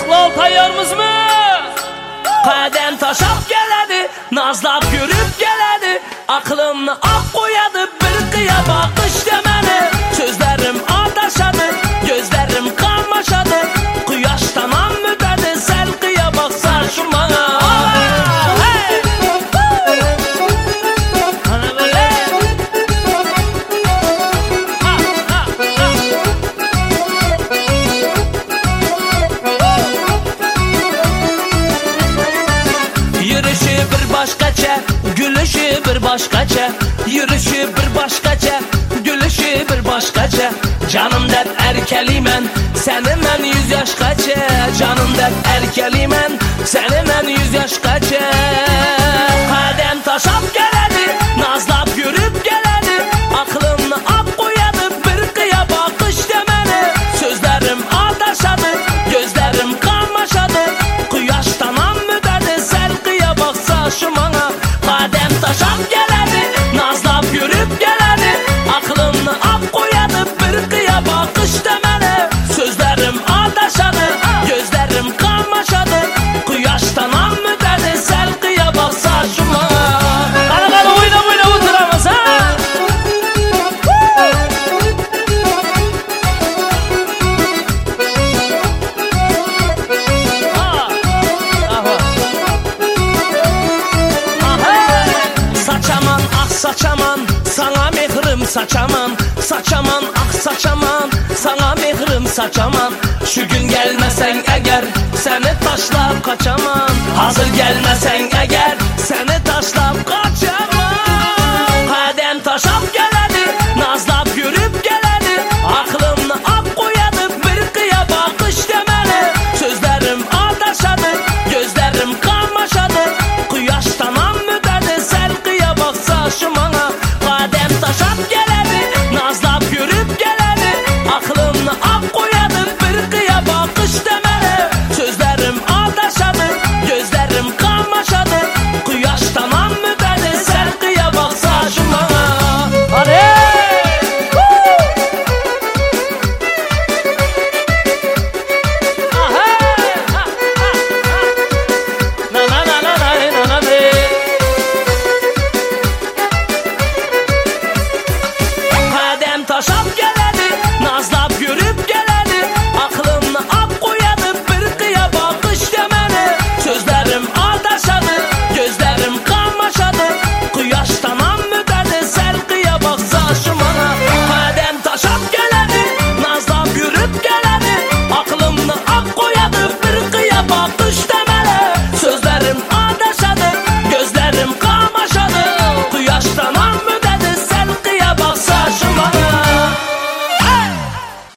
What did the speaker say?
Asıqlal tayyarmız mı? Kadem taşap geledi, nazlap görüp geledi, aklımı ak koyadı, bir kıya bakış demeni. Sözlerim adaşadı, gözlerim kamaşadı, kıyaştanan müdedi, sen kıya baksa şu bana. Yürüyüşü bir başkaça, gülüşü bir başkaça, yürüyüşü bir başkaça, gülüşü bir başkaça. Canım der erkeliymen, seninle 100 yaş kaça. Canım der erkeliymen, seninle 100 yaş kaça. Kadem taşap geledi, nazlap yürüp geledi, aklımı ak koyadı, bir kıya bakış demeni. Sözlerim adaşadı, gözlerim kamaşadı, kıyaştanan müdedi, sen kıya baksa şu bana. Kadem taşap geledi, nazlap yürüp geledi, aklımı ak koyadı, bir kıya bakış demeni. Sözlerim adaşadı, gözlerim kamaşadı, kıyaştanan müdedi, sen kıya baksa şu bana. Kara oyna oturamaz ha. Saçaman ah saçaman, sana mehrim saçaman. Saçaman ah saçaman, sana mehrim saçaman. Şu gün gelmesen eğer, seni taşlap kaçaman. Hazır gelmesen eğer,